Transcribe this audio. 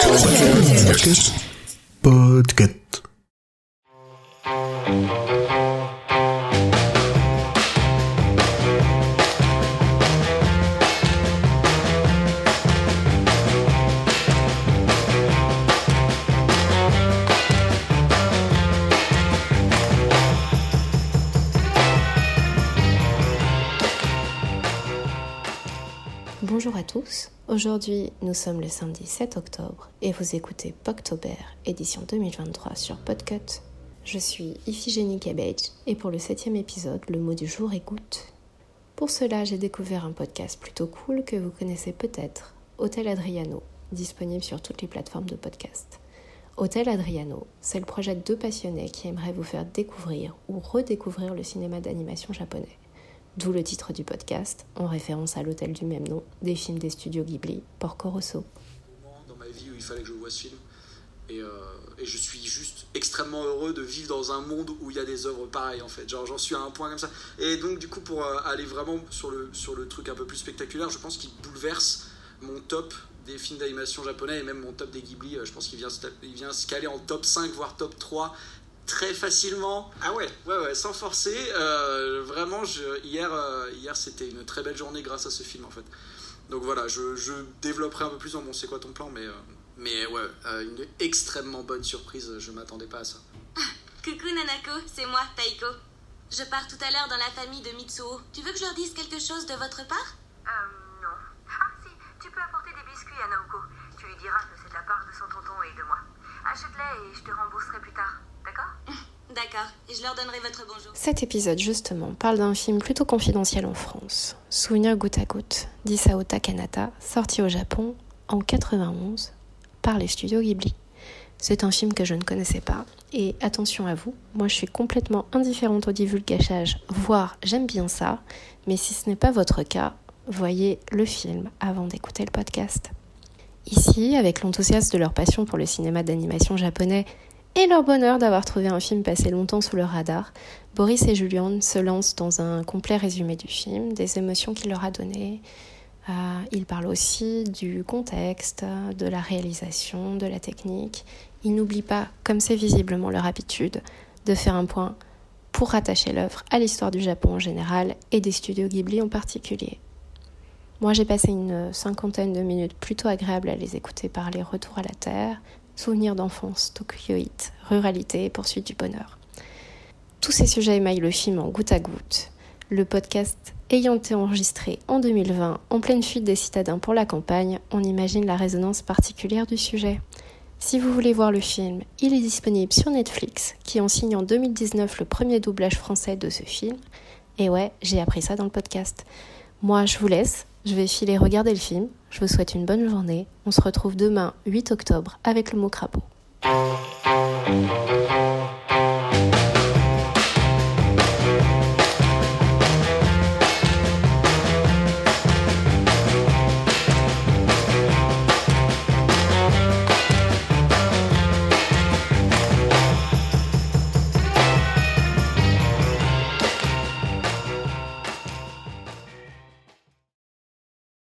Podcast. Bonjour à tous, aujourd'hui nous sommes le samedi 7 octobre et vous écoutez Poctober, édition 2023 sur Podcut. Je suis Iphigénie Cabbage et pour le 7e épisode, le mot du jour est goutte. Pour cela, j'ai découvert un podcast plutôt cool que vous connaissez peut-être, Hôtel Adriano, disponible sur toutes les plateformes de podcast. Hôtel Adriano, c'est le projet de deux passionnés qui aimeraient vous faire découvrir ou redécouvrir le cinéma d'animation japonais. D'où le titre du podcast, en référence à l'hôtel du même nom, des films des studios Ghibli, Porco Rosso. Dans ma vie où il fallait que je voie ce film, et je suis juste extrêmement heureux de vivre dans un monde où il y a des œuvres pareilles en fait, genre j'en suis à un point comme ça. Et donc du coup pour aller vraiment sur le truc un peu plus spectaculaire, je pense qu'il bouleverse mon top des films d'animation japonais et même mon top des Ghibli. Je pense qu'il vient se caler en top 5 voire top 3 très facilement. Ah ouais, sans forcer. Vraiment, hier c'était une très belle journée grâce à ce film en fait. Donc voilà, je développerai un peu plus dans mon C'est quoi ton plan, mais ouais, une extrêmement bonne surprise, je m'attendais pas à ça. Coucou Nanako, c'est moi, Taiko. Je pars tout à l'heure dans la famille de Mitsuo. Tu veux que je leur dise quelque chose de votre part ? Non. Ah si, tu peux apporter des biscuits à Naoko. Tu lui diras que c'est de la part de son tonton et de moi. Achète-les et je te rembourserai plus tard. D'accord ? D'accord, et je leur donnerai votre bonjour. Cet épisode, justement, parle d'un film plutôt confidentiel en France, Souvenir goutte à goutte, d'Isao Takanata, sorti au Japon en 91 par les studios Ghibli. C'est un film que je ne connaissais pas, et attention à vous, moi je suis complètement indifférente au divulgachage, voire j'aime bien ça, mais si ce n'est pas votre cas, voyez le film avant d'écouter le podcast. Ici, avec l'enthousiasme de leur passion pour le cinéma d'animation japonais et leur bonheur d'avoir trouvé un film passé longtemps sous leur radar, Boris et Julian se lancent dans un complet résumé du film, des émotions qu'il leur a données. Ils parlent aussi du contexte, de la réalisation, de la technique. Ils n'oublient pas, comme c'est visiblement leur habitude, de faire un point pour rattacher l'œuvre à l'histoire du Japon en général et des studios Ghibli en particulier. Moi, j'ai passé une 50aine de minutes plutôt agréables à les écouter parler retour à la Terre, souvenirs d'enfance, tokyoïte, ruralité et poursuite du bonheur. Tous ces sujets émaillent le film en goutte à goutte, le podcast ayant été enregistré en 2020 en pleine fuite des citadins pour la campagne, on imagine la résonance particulière du sujet. Si vous voulez voir le film, il est disponible sur Netflix, qui en signe en 2019 le premier doublage français de ce film. Et ouais, j'ai appris ça dans le podcast. Moi, je vous laisse. Je vais filer regarder le film. Je vous souhaite une bonne journée. On se retrouve demain, 8 octobre, avec le mot crapaud.